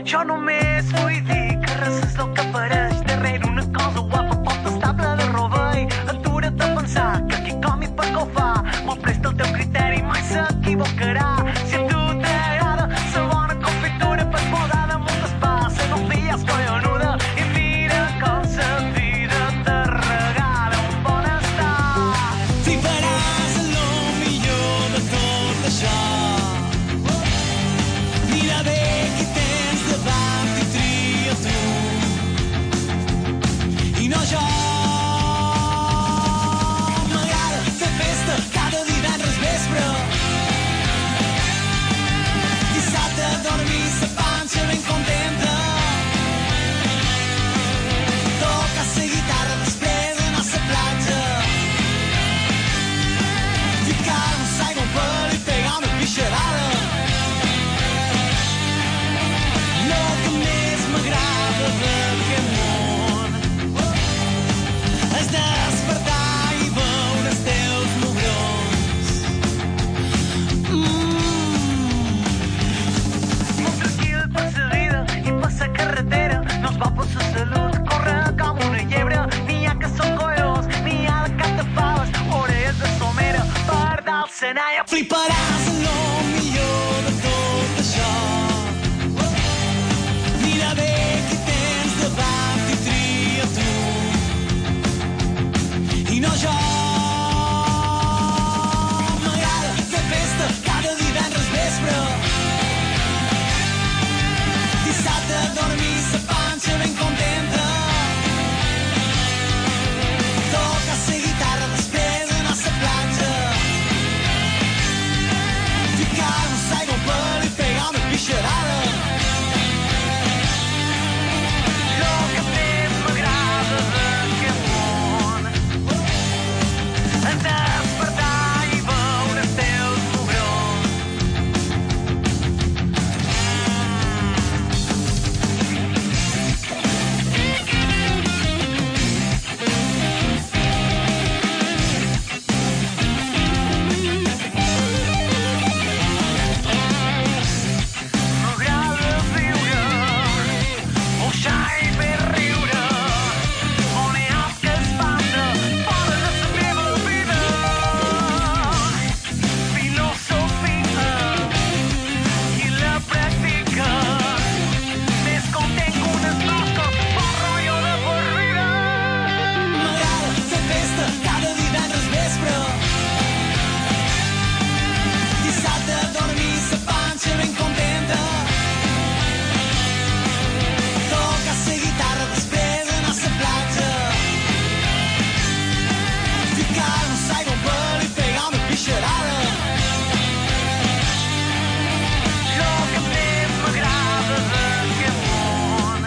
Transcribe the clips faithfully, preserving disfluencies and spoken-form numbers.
Jo només vull dir que res és el que apareix darrere una cosa guapa, poc estable de rovell. Atura't a pensar que qui com i per què ho fa, molt presta el teu criteri, mai s'equivocarà. Si a tu t'agrada la bona confitura, pots posar damunt d'espà, la confia és collonuda i mira com la vida te regala un bon estar. Fliparàs en lo millor de tot això. Mira bé qui tens davant i tria tu. I no jo. M'agrada fer festa cada divendres vespre. Dissabte dormir sa panxa ben contenta. Tocar sa guitarra després anar a sa platja. Ficar-nos aigua al pèl i pegar una pixarada. Lo que més m'agrada d'aquest món és despertar i veure els teus mugrons. Mm. Molt tranquil per la vida i per la carretera, no es va per la salut, corre com una llebre. N'hi ha que són collons, n'hi ha de cap de faves, orelles de somera, per dalt se n'aia. Fliparàs en lo millor de tot això. Mira bé qui tens davant i tria tu. I no jo. M'agrada fer festa cada divendres vespre. Dissabte dormir sa panxa ben contenta. Tocar sa guitarra després anar a sa platja. Ficar-nos aigua al pèl i pegar una pixarada. Lo que més m'agrada d'aquest món és despertar i veure els teus mugrons. M'agrada viure, pujar i fer riure, on hi ha que es passa fora de la meva vida. Filosofia, qui la practica, més content que unes mosques, bon rotllo de per vida. M'agrada fer festa cada divendres vespre. Dissabte dormir sa panxa ben contenta. Tocar sa guitarra després anar a sa platja. Ficar-nos aigua al pèl i pegar una pixarada. Lo que més m'agrada d'aquest món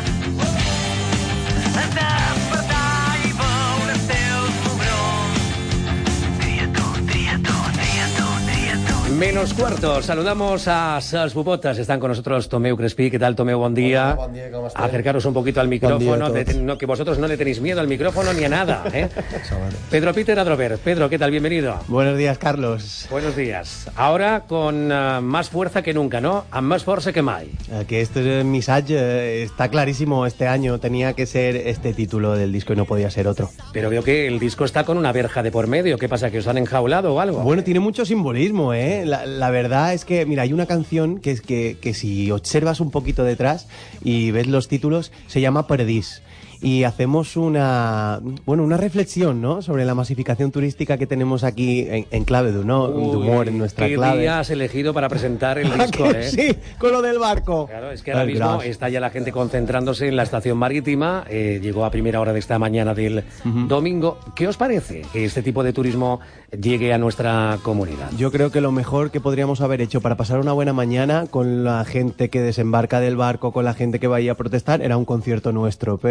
és despertar i veure els teus mugrons. Tria tu, tria tu, tria tu, tria tu. Menos cuarto, saludamos a Sals Bubotas. Están con nosotros Tomeu Crespí. ¿Qué tal, Tomeu? Buen día. Hola, buen día, ¿cómo estás? Acercaros un poquito al micrófono, Buen día a de- todos. no, que vosotros no le tenéis miedo al micrófono ni a nada, ¿eh? Pedro Peter Adrover. Pedro, ¿qué tal? Bienvenido. Buenos días, Carlos. Buenos días. Ahora con uh, más fuerza que nunca, ¿no? A más fuerza que mai. Eh, Que este missatge eh, está clarísimo este año. Tenía que ser este título del disco y no podía ser otro. Pero veo que el disco está con una verja de por medio. ¿Qué pasa? ¿Que os han enjaulado o algo? Bueno, tiene mucho simbolismo, ¿eh? La, la verdad es que, mira, hay una canción que, es que, que si observas un poquito detrás y ves los títulos, se llama Perdís. Y hacemos una, bueno, una reflexión, ¿no?, sobre la masificación turística que tenemos aquí en, en clave de, ¿no? de humor, en nuestra ¿Qué clave. día has elegido para presentar el ¿A disco, que eh? sí? Con lo del barco. Claro, es que ahora Ay, mismo gracias. está ya la gente concentrándose en la estación marítima. Eh, llegó a primera hora de esta mañana del domingo. ¿Qué os parece que este tipo de turismo llegue a nuestra comunidad? Yo creo que lo mejor que podríamos haber hecho para pasar una buena mañana con la gente que desembarca del barco, con la gente que va a ir a protestar, era un concierto nuestro. Pero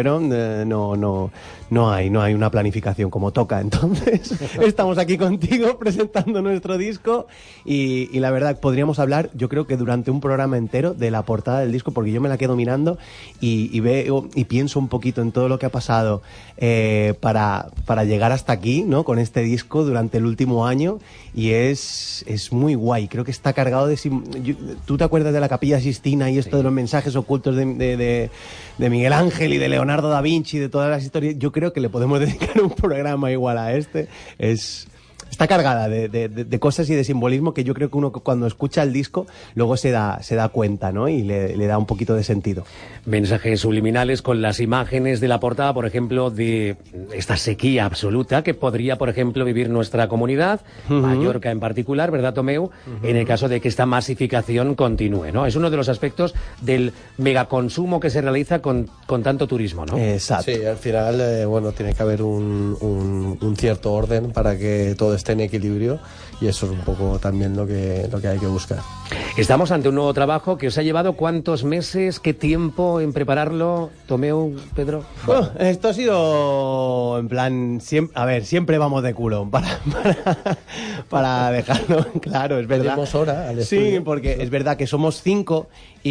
eh, no, no, no hay, no hay una planificación como toca. Entonces, estamos aquí contigo presentando nuestro disco y, y la verdad, podríamos hablar, yo creo que durante un programa entero de la portada del disco, porque yo me la quedo mirando y, y veo y pienso un poquito en todo lo que ha pasado eh, para, para llegar hasta aquí, ¿no? Con este disco durante el último año y es, es muy guay. Creo que está cargado de... sim- yo- ¿Tú te acuerdas de la Capilla Sistina y esto Sí. de los mensajes ocultos de, de, de, de Miguel Ángel y de Leonardo da Vinci, de todas las historias? Yo creo que le podemos dedicar un programa igual a este. Es... Está cargada de, de, de, de cosas y de simbolismo que yo creo que uno cuando escucha el disco luego se da, se da cuenta, ¿no? Y le, le da un poquito de sentido. Mensajes subliminales con las imágenes de la portada, por ejemplo, de esta sequía absoluta que podría, por ejemplo, vivir nuestra comunidad, uh-huh. Mallorca en particular, ¿verdad, Tomeu? Uh-huh. En el caso de que esta masificación continúe, ¿no? Es uno de los aspectos del megaconsumo que se realiza con, con tanto turismo, ¿no? Exacto. Sí, al final, eh, bueno, tiene que haber un, un, un cierto orden para que todo esté en equilibrio y eso es un poco también lo que, lo que hay que buscar. Estamos ante un nuevo trabajo que os ha llevado ¿cuántos meses, qué tiempo en prepararlo, Tomeu, Pedro? Bueno, esto ha sido en plan, siempre, a ver, siempre vamos de culo para, para, para dejarlo claro, es verdad. Tenemos hora al Sí, estudio. porque es verdad que somos cinco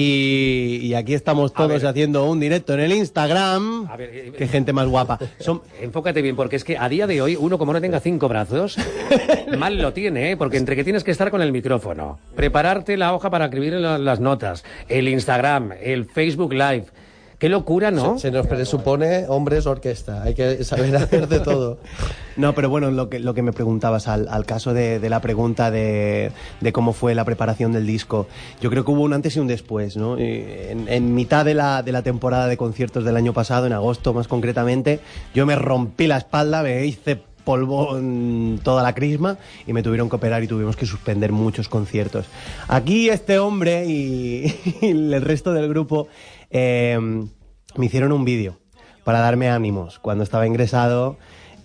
y, y aquí estamos todos ver. haciendo un directo en el Instagram. A ver, eh, Qué gente más guapa. Son, Enfócate bien, porque es que a día de hoy uno como no tenga cinco brazos, mal lo tiene, ¿eh? Porque entre que tienes que estar con el micrófono, prepararte la hoja para escribir la- las notas, el Instagram, el Facebook Live, qué locura, ¿no? Se, se nos presupone hombres orquesta, hay que saber hacer de todo. No, pero bueno, lo que, lo que me preguntabas al, al caso de, de la pregunta de, de cómo fue la preparación del disco, yo creo que hubo un antes y un después, ¿no? Y En, en mitad de la, de la temporada de conciertos del año pasado, en agosto más concretamente, yo me rompí la espalda, me hice polvo en toda la crisma y me tuvieron que operar y tuvimos que suspender muchos conciertos. Aquí este hombre y, y el resto del grupo eh, me hicieron un vídeo para darme ánimos cuando estaba ingresado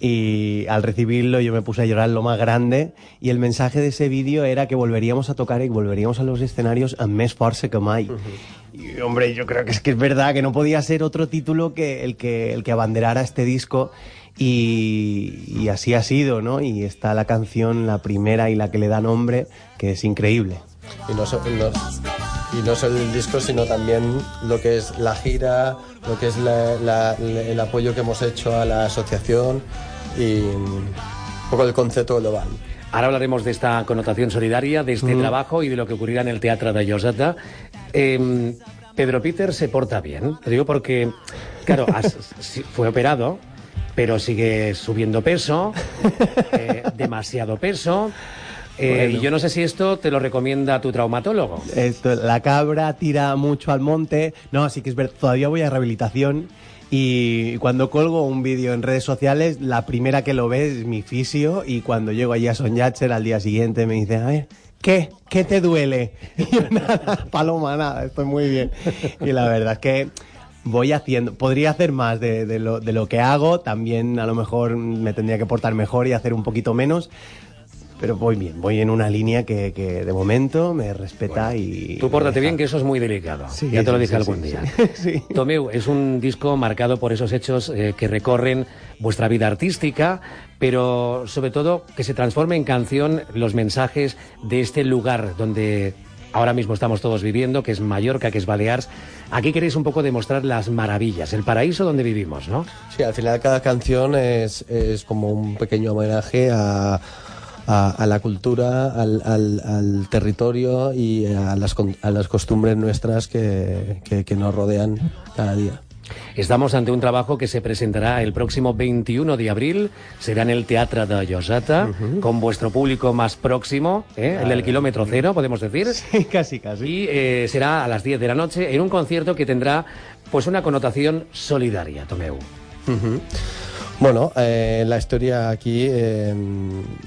y al recibirlo yo me puse a llorar lo más grande y el mensaje de ese vídeo era que volveríamos a tocar y volveríamos a los escenarios amb més força que mai. Uh-huh. Y hombre, yo creo que es que es verdad que no podía ser otro título que el que, el que abanderara este disco y, y así ha sido, ¿no? Y está la canción, la primera y la que le da nombre, que es increíble. Y no, so- y no- y no solo el disco, sino también lo que es la gira, lo que es la- la- el apoyo que hemos hecho a la asociación y un poco el concepto global. Ahora hablaremos de esta connotación solidaria, de este mm. trabajo y de lo que ocurrirá en el Teatro de Lloseta. Eh, Pedro Peter se porta bien, te digo porque, claro, has, fue operado, pero sigue subiendo peso, eh, demasiado peso. Eh, bueno. Y yo no sé si esto te lo recomienda tu traumatólogo. Esto, la cabra tira mucho al monte. No, así que es verdad, todavía voy a rehabilitación. Y cuando colgo un vídeo en redes sociales, la primera que lo ve es mi fisio. Y cuando llego allí a Son Yatzer al día siguiente me dice, a ver, ¿qué? ¿Qué te duele? Y yo, nada, Paloma, nada, estoy muy bien. Y la verdad es que voy haciendo, podría hacer más de, de, lo, de lo que hago. También a lo mejor me tendría que portar mejor y hacer un poquito menos. Pero voy bien, voy en una línea que, que de momento me respeta bueno, y... Tú pórtate bien, que eso es muy delicado. Sí, ya te lo dije sí, algún sí, día. Sí, sí. Tomeu, es un disco marcado por esos hechos eh, que recorren vuestra vida artística, pero sobre todo que se transforme en canción los mensajes de este lugar donde ahora mismo estamos todos viviendo, que es Mallorca, que es Balears. Aquí queréis un poco demostrar las maravillas, el paraíso donde vivimos, ¿no? Sí, al final cada canción es, es como un pequeño homenaje a... A, a la cultura, al, al, al territorio y a las, a las costumbres nuestras que, que, que nos rodean cada día. Estamos ante un trabajo que se presentará el próximo veintiuno de abril, será en el Teatro de Lloseta, uh-huh. con vuestro público más próximo, ¿eh? El del kilómetro cero, podemos decir. Sí, casi, casi. Y eh, será a las diez de la noche en un concierto que tendrá pues una connotación solidaria, Tomeu. Uh-huh. Bueno, eh, la historia aquí... Eh,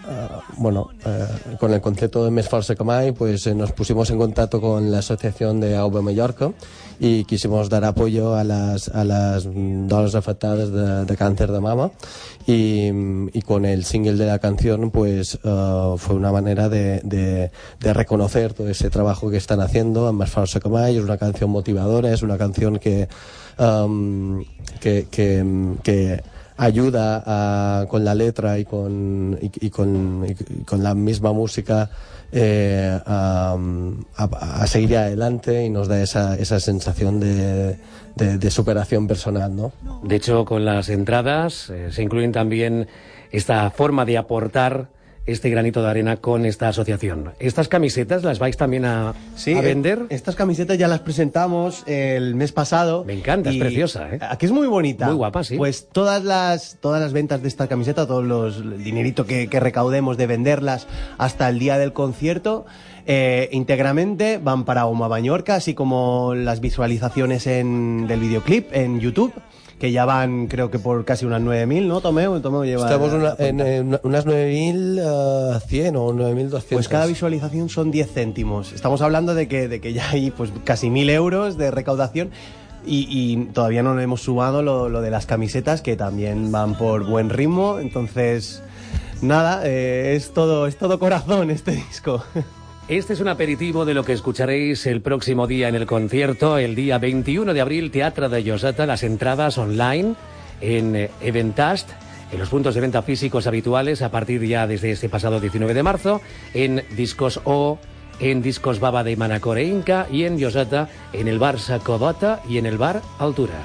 uh, bueno, uh, con el concepto de Més Força que Mai, pues eh, nos pusimos en contacto con la asociación de A V Mallorca y quisimos dar apoyo a las, a las dones afectadas de, de cáncer de mama y, y con el single de la canción pues uh, fue una manera de, de, de reconocer todo ese trabajo que están haciendo en Més Força que Mai. Es una canción motivadora, es una canción que um, que, que, que ayuda a, con la letra y con, y, y con, y con la misma música eh, a, a, a seguir adelante y nos da esa, esa sensación de, de, de superación personal, ¿no? De hecho, con las entradas eh, se incluyen también esta forma de aportar este granito de arena con esta asociación. ¿Estas camisetas las vais también a, sí, a vender? Eh, estas camisetas ya las presentamos el mes pasado. Me encanta, es preciosa, ¿eh? Aquí es muy bonita. Muy guapa, sí. Pues todas las, todas las ventas de esta camiseta, todo los, el dinerito que, que recaudemos de venderlas hasta el día del concierto, eh, íntegramente van para Oma Mallorca, así como las visualizaciones en, del videoclip en YouTube, que ya van, creo que por casi unas nueve mil, ¿no, Tomeu? Tomeu lleva... Estamos una, en, en unas nueve mil cien o nueve mil doscientos. Pues cada visualización son diez céntimos. Estamos hablando de que, de que ya hay pues casi mil euros de recaudación y, y todavía no le hemos sumado lo, lo de las camisetas, que también van por buen ritmo. Entonces, nada, eh, es todo, es todo corazón este disco. Este es un aperitivo de lo que escucharéis el próximo día en el concierto, el día veintiuno de abril, Teatre de Lloseta. Las entradas online en Eventast, en los puntos de venta físicos habituales a partir ya desde este pasado diecinueve de marzo, en Discos O, en Discos Baba de Manacor e Inca y en Lloseta, en el bar Sacobota y en el bar Altura.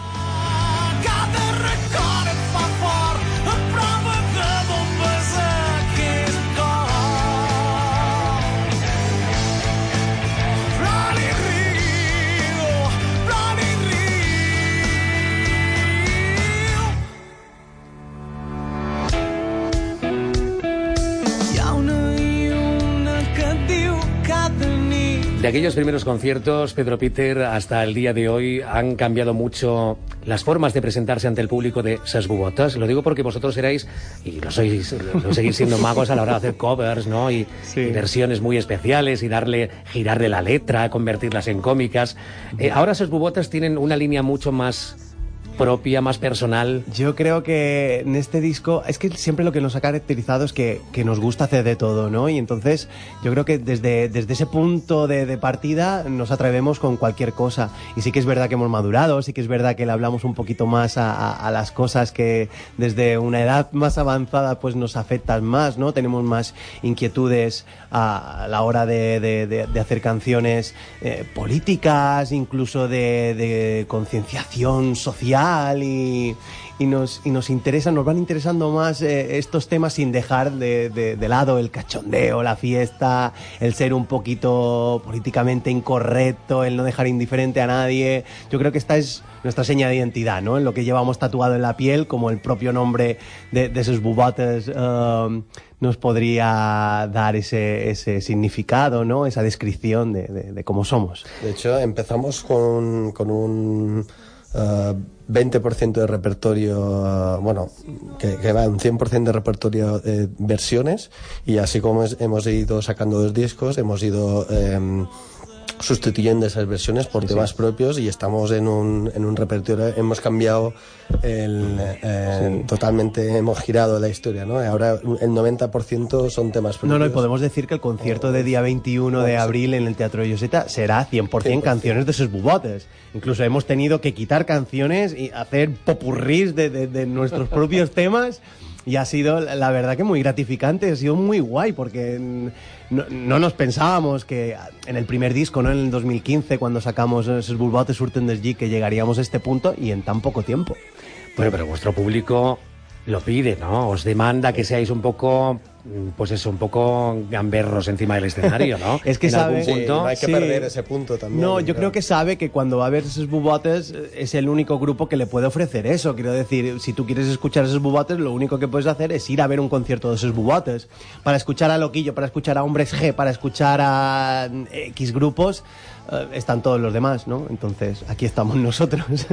De aquellos primeros conciertos, Pedro Peter, hasta el día de hoy han cambiado mucho las formas de presentarse ante el público de Ses Bubotes. Lo digo porque vosotros erais, y lo sois, lo seguís siendo magos a la hora de hacer covers, ¿no? Y, sí. y versiones muy especiales y darle, girarle la letra, convertirlas en cómicas. Eh, ahora Ses Bubotes tienen una línea mucho más propia, más personal. Yo creo que en este disco es que siempre lo que nos ha caracterizado es que, que nos gusta hacer de todo, ¿no? Y entonces yo creo que desde, desde ese punto de, de partida nos atrevemos con cualquier cosa. Y sí que es verdad que hemos madurado, sí que es verdad que le hablamos un poquito más a, a, a las cosas que desde una edad más avanzada pues nos afectan más, ¿no? Tenemos más inquietudes a, a la hora de, de, de, de hacer canciones eh, políticas, incluso de, de concienciación social. Y, y, nos, y nos interesan, nos van interesando más eh, estos temas sin dejar de, de, de lado el cachondeo, la fiesta, el ser un poquito políticamente incorrecto, el no dejar indiferente a nadie. Yo creo que esta es nuestra seña de identidad, ¿no? En lo que llevamos tatuado en la piel, como el propio nombre de, de esos bubotes uh, nos podría dar ese, ese significado, ¿no? Esa descripción de, de, de cómo somos. De hecho, empezamos con, con un Uh, veinte por ciento de repertorio, uh, bueno, que, que va un cien por ciento de repertorio de versiones, y así como es, hemos ido sacando dos discos, hemos ido eh, sustituyendo esas versiones por sí, temas sí. propios, y estamos en un, en un repertorio, hemos cambiado el, eh, sí. totalmente, hemos girado la historia, ¿no? Ahora el noventa por ciento son temas propios. No, no, y podemos decir que el concierto oh, de día veintiuno de abril en el Teatro de Lloseta será cien por ciento canciones de Ses Bubotes. Incluso hemos tenido que quitar canciones y hacer popurrís de, de, de nuestros propios temas. Y ha sido, la verdad, que muy gratificante, ha sido muy guay, porque no, no nos pensábamos que en el primer disco, ¿no? En el dos mil quince, cuando sacamos Ses Bubotes surten des G, que llegaríamos a este punto y en tan poco tiempo. Bueno, pero vuestro público lo pide, ¿no? Os demanda que seáis un poco, pues eso, un poco gamberros encima del escenario, ¿no? Es que en sabe... algún punto... Sí, no hay que sí. perder ese punto también. No, yo claro. creo que sabe que cuando va a ver Ses Bubotes es el único grupo que le puede ofrecer eso. Quiero decir, si tú quieres escuchar Ses Bubotes, lo único que puedes hacer es ir a ver un concierto de Ses Bubotes. Para escuchar a Loquillo, para escuchar a Hombres G, para escuchar a X grupos, eh, están todos los demás, ¿no? Entonces, aquí estamos nosotros.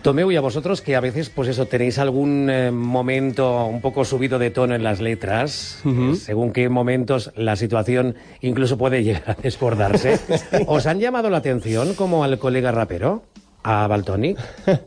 Tomeu, y a vosotros que a veces, pues eso, tenéis algún eh, momento un poco subido de tono en las letras, uh-huh. eh, según qué momentos la situación incluso puede llegar a desbordarse. Sí. ¿Os han llamado la atención como al colega rapero, a Valtònyc?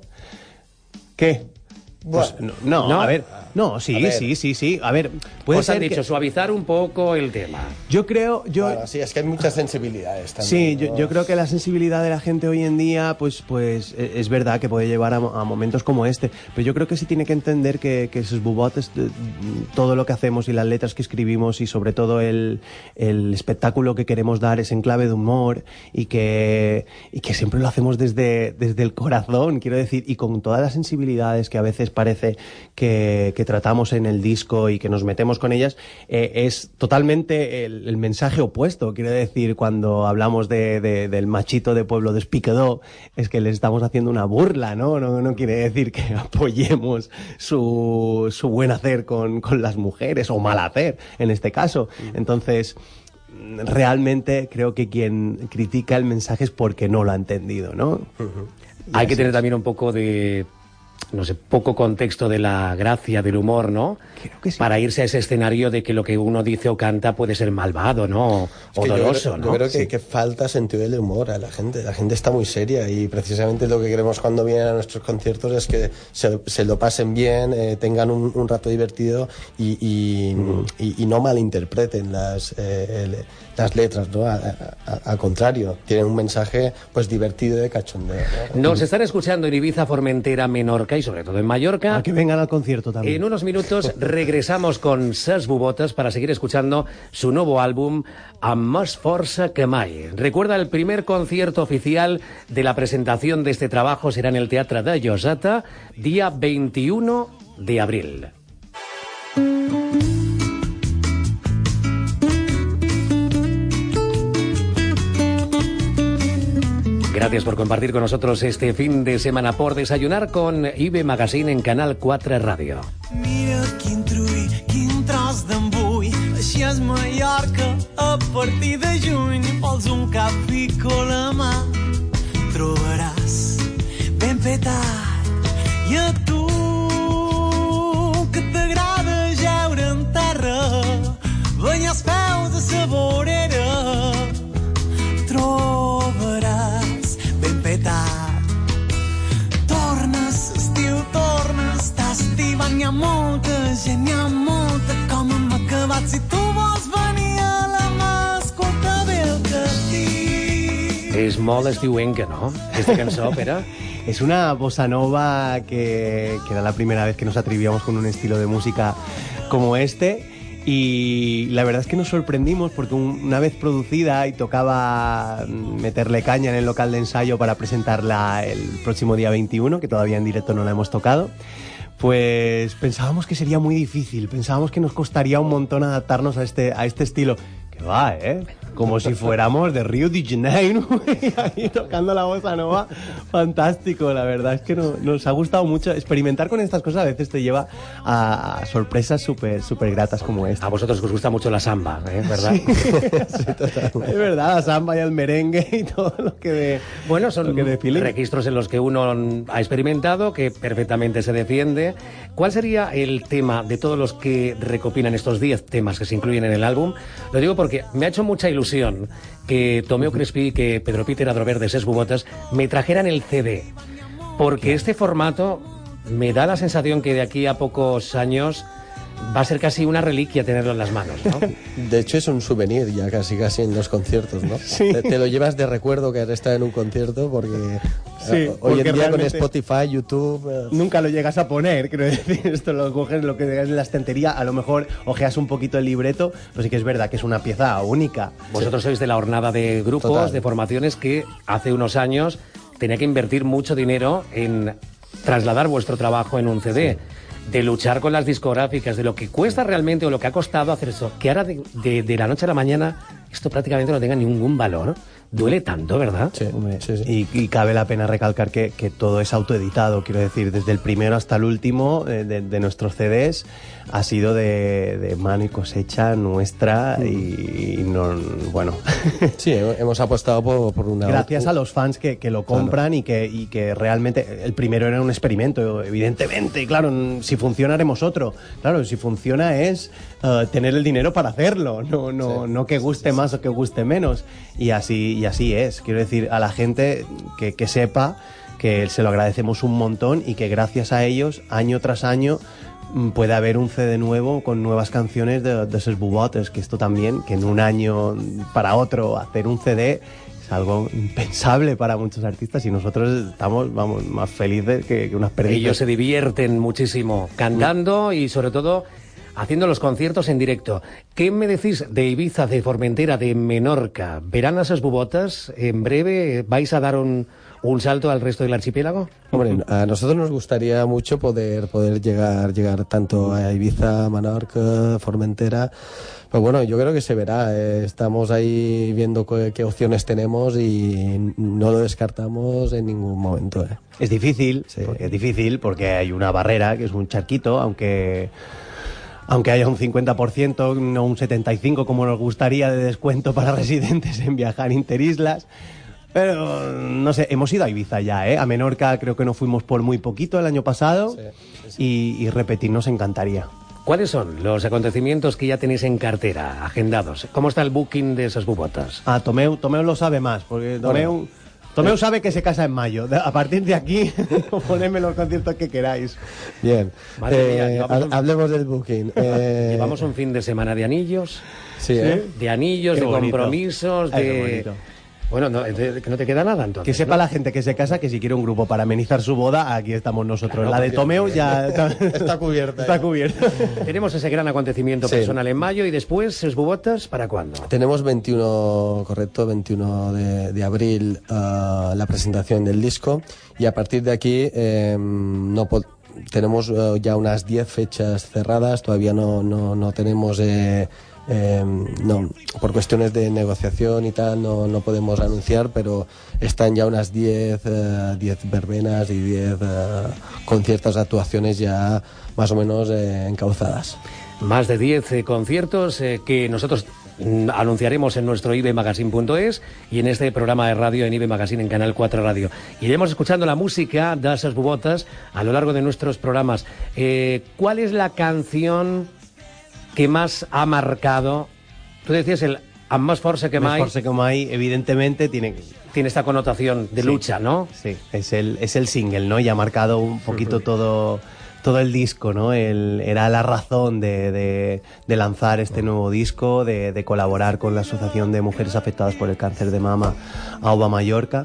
¿Qué? Pues, bueno, no, no, a ver, no, sí, ver. sí, sí, sí. A ver, puede Os ser han dicho que... suavizar un poco el tema. Yo creo, yo... Bueno, sí, es que hay muchas sensibilidades también. Sí, ¿no? yo, yo creo que la sensibilidad de la gente hoy en día, pues, pues es verdad que puede llevar a, a momentos como este, pero yo creo que sí tiene que entender que, que esos bubotes, todo lo que hacemos y las letras que escribimos y sobre todo el, el espectáculo que queremos dar es en clave de humor y que, y que siempre lo hacemos desde, desde el corazón, quiero decir, y con todas las sensibilidades que a veces parece que, que tratamos en el disco y que nos metemos con ellas, eh, es totalmente el, el mensaje opuesto. Quiero decir, cuando hablamos de, de, del machito de pueblo de Espiquedó, es que le estamos haciendo una burla, ¿no? No, no quiere decir que apoyemos su, su buen hacer con, con las mujeres, o mal hacer, en este caso. Entonces, realmente creo que quien critica el mensaje es porque no lo ha entendido, ¿no? Uh-huh. Hay que tener también un poco de... no sé, poco contexto de la gracia, del humor, ¿no? Creo que sí. Para irse a ese escenario de que lo que uno dice o canta puede ser malvado, ¿no? O doloso, yo, ¿no? Yo creo que, sí. que falta sentido del humor a la gente. La gente está muy seria y precisamente lo que queremos cuando vienen a nuestros conciertos es que se, se lo pasen bien, eh, tengan un, un rato divertido y, y, mm. y, y no malinterpreten las, eh, el, las letras, ¿no? Al contrario, tienen un mensaje pues divertido de cachondeo, ¿no? Nos están escuchando en Ibiza, Formentera, Menorca y sobre todo en Mallorca. A que vengan al concierto también. En unos minutos regresamos con Ses Bubotes para seguir escuchando su nuevo álbum Amb més força que mai. Recuerda, el primer concierto oficial de la presentación de este trabajo será en el Teatre de Lloseta, día veintiuno de abril. Gracias por compartir con nosotros este fin de semana, por desayunar con I B Magazine en Canal quatre Radio. Mira quin trull, quin tros d'embull, així és Mallorca a partir de juny. Vols un cafè con la mà, trobaràs ben petat. I a tu, que t'agrada jeure en terra, banyar els peus a sa vorera, trobaràs ben petat. Tornes, estiu, tornes, estàs estivant, hi ha molta gent, hi ha molta com hem acabat. Si tu vols venir a la mà, escolta bé el que et dic. És molt estiuenca, no? Esta cançó, Pere. Es una bossa nova que, que era la primera vez que nos atrevíamos con un estilo de música como este. Y la verdad es que nos sorprendimos porque un, una vez producida y tocaba meterle caña en el local de ensayo para presentarla el próximo día veintiuno, que todavía en directo no la hemos tocado, pues pensábamos que sería muy difícil, pensábamos que nos costaría un montón adaptarnos a este, a este estilo. Que va, ¿eh? Como si fuéramos de Río de Janeiro y ahí tocando la bossa nova. Fantástico, la verdad es que no, nos ha gustado mucho. Experimentar con estas cosas a veces te lleva a, a sorpresas súper súper gratas como esta. A vosotros os gusta mucho la samba, ¿eh? ¿Verdad? Sí, sí, es verdad, la samba y el merengue y todo lo que de... Bueno, son que de registros en los que uno ha experimentado, que perfectamente se defiende. ¿Cuál sería el tema de todos los que recopilan estos diez temas que se incluyen en el álbum? Lo digo porque me ha hecho mucha ilusión que Tomeu Crespí y que Pedro Peter Adrover de Ses Bubotes me trajeran el C D, porque este formato me da la sensación que de aquí a pocos años va a ser casi una reliquia tenerlo en las manos, ¿no? De hecho es un souvenir ya casi casi en los conciertos, ¿no? Sí. Te, te lo llevas de recuerdo que has estado en un concierto porque sí, eh, hoy porque en día con realmente Spotify, YouTube... Eh, nunca lo llegas a poner, quiero decir, esto lo coges, lo que dejas en la estantería, a lo mejor ojeas un poquito el libreto, pero sí que es verdad que es una pieza única. Vosotros sois de la hornada de grupos, Total. de formaciones que hace unos años tenía que invertir mucho dinero en trasladar vuestro trabajo en un C D. Sí. De luchar con las discográficas, de lo que cuesta realmente o lo que ha costado hacer eso, que ahora de, de, de la noche a la mañana esto prácticamente no tenga ningún valor. duele tanto, ¿verdad? Sí, sí, sí. Y, y cabe la pena recalcar que, que todo es autoeditado, quiero decir, desde el primero hasta el último de, de, de nuestros C Ds ha sido de, de mano y cosecha nuestra y, y no, bueno. Sí, hemos apostado por, por una... Gracias a los fans que, que lo compran, claro. y, que, y que realmente el primero era un experimento, evidentemente, claro, si funciona haremos otro. Claro, si funciona es uh, tener el dinero para hacerlo, no, no, sí. no que guste más o que guste menos. Y así, y así es, quiero decir, a la gente que, que sepa que se lo agradecemos un montón y que gracias a ellos, año tras año, puede haber un C D nuevo con nuevas canciones de, de Ses Bubotes, que esto también, que en un año para otro hacer un C D es algo impensable para muchos artistas y nosotros estamos, vamos, más felices que, que unas perdices. Ellos se divierten muchísimo cantando y sobre todo haciendo los conciertos en directo. ¿Qué me decís de Ibiza, de Formentera, de Menorca? ¿Verán a Ses Bubotes? ¿En breve vais a dar un, un salto al resto del archipiélago? Hombre, a nosotros nos gustaría mucho poder poder llegar llegar tanto a Ibiza, Menorca, Formentera. Pues bueno, yo creo que se verá. Eh, estamos ahí viendo qué, qué opciones tenemos y no lo descartamos en ningún momento. Eh. Es difícil, sí. Es difícil porque hay una barrera que es un charquito, aunque... Aunque haya un cincuenta por ciento, no un setenta y cinco por ciento como nos gustaría de descuento para residentes en viajar interislas. Pero, no sé, hemos ido a Ibiza ya, ¿eh? A Menorca creo que no fuimos por muy poquito el año pasado, sí, sí, sí. Y, y repetir nos encantaría. ¿Cuáles son los acontecimientos que ya tenéis en cartera, agendados? ¿Cómo está el booking de Ses Bubotes? Ah, Tomeu, Tomeu lo sabe más, porque Tomeu... Bueno. Tomeu sabe que se casa en mayo. A partir de aquí, ponedme los conciertos que queráis. Bien. Eh, mía, un... Hablemos del booking. Eh... Llevamos un fin de semana de anillos. Sí, ¿eh? De anillos, qué de bonito. Compromisos, Ay, de... Bueno, no, que no te queda nada entonces. Que sepa, ¿no?, la gente que se casa que si quiere un grupo para amenizar su boda, aquí estamos nosotros. Claro, la de Tomeu ya está, está cubierta. Está cubierta. Tenemos ese gran acontecimiento sí. personal en mayo y después, Ses Bubotes, ¿para cuándo? Tenemos veintiuno, correcto, veintiuno de, de abril uh, la presentación del disco y a partir de aquí eh, no tenemos uh, ya unas diez fechas cerradas, todavía no, no, no tenemos... Eh, Eh, no, por cuestiones de negociación y tal no, no podemos anunciar, pero están ya unas diez verbenas y diez uh, conciertos, actuaciones ya más o menos eh, encauzadas. Más de diez eh, conciertos eh, que nosotros mm, anunciaremos en nuestro i be magazine punto es y en este programa de radio en i be Magazine en Canal cuatro Radio. Iremos escuchando la música de Ses Bubotes a lo largo de nuestros programas. Eh, ¿Cuál es la canción que más ha marcado? Tú decías el Amb més força que mai. Més força que mai, evidentemente tiene tiene esta connotación de sí, lucha, ¿no? Sí, es el es el single, ¿no? Y ha marcado un poquito uh-huh. todo todo el disco, ¿no? El, era la razón de, de, de lanzar este nuevo disco, de, de colaborar con la Asociación de Mujeres Afectadas por el Cáncer de Mama, A U B A Mallorca,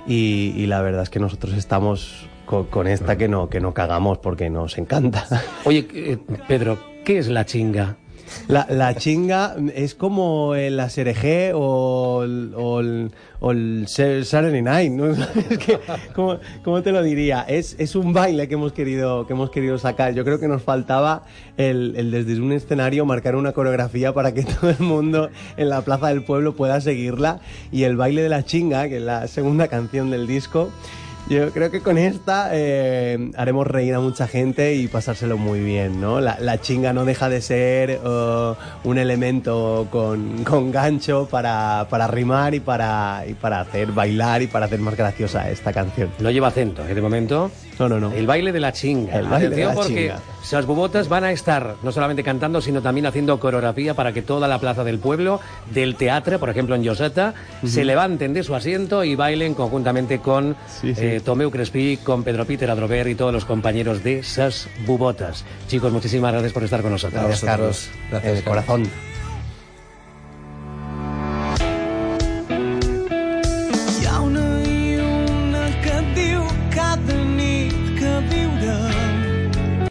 y, y la verdad es que nosotros estamos con, con esta que no que no cagamos porque nos encanta. Oye, eh, Pedro, ¿qué es la chinga? La, la chinga es como el Aserejé o el, o el, o el Saturday Night, ¿no? Es que, ¿cómo, ¿cómo te lo diría? Es, es un baile que hemos querido, que hemos querido sacar. Yo creo que nos faltaba el, el desde un escenario marcar una coreografía para que todo el mundo en la plaza del pueblo pueda seguirla. Y el baile de la chinga, que es la segunda canción del disco, yo creo que con esta eh, haremos reír a mucha gente y pasárselo muy bien, ¿no? La, la chinga no deja de ser uh, un elemento con, con gancho para, para rimar y para, y para hacer bailar y para hacer más graciosa esta canción. No lleva acento, ¿eh? De momento. No, no, no. El baile de la chinga. El baile Atención, de la porque chinga. Ses Bubotes van a estar no solamente cantando, sino también haciendo coreografía para que toda la plaza del pueblo, del teatro, por ejemplo en Lloseta, uh-huh. se levanten de su asiento y bailen conjuntamente con sí, sí. Eh, Tomeu Crespí, con Pedro Peter Adrover y todos los compañeros de Ses Bubotes. Chicos, muchísimas gracias por estar con nosotros. Gracias, Carlos. Gracias, de corazón.